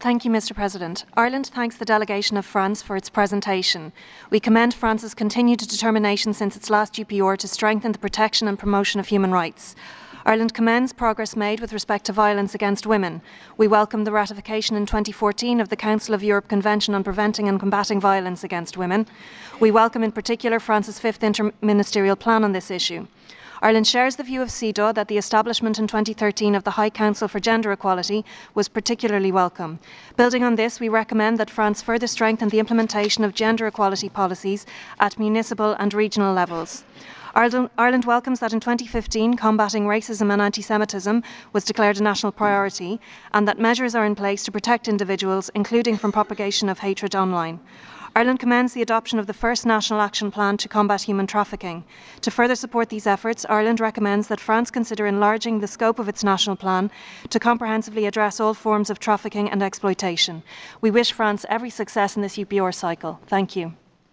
Thank you, Mr. President. Ireland thanks the delegation of France for its presentation. We commend France's continued determination since its last UPR to strengthen the protection and promotion of human rights. Ireland commends progress made with respect to violence against women. We welcome the ratification in 2014 of the Council of Europe Convention on Preventing and Combating Violence Against Women. We welcome in particular France's fifth interministerial plan on this issue. Ireland shares the view of CEDAW that the establishment in 2013 of the High Council for Gender Equality was particularly welcome. Building on this, we recommend that France further strengthen the implementation of gender equality policies at municipal and regional levels. Ireland welcomes that in 2015 combating racism and anti-Semitism was declared a national priority and that measures are in place to protect individuals, including from propagation of hatred online. Ireland commends the adoption of the first National Action Plan to combat human trafficking. To further support these efforts, Ireland recommends that France consider enlarging the scope of its national plan to comprehensively address all forms of trafficking and exploitation. We wish France every success in this UPR cycle. Thank you.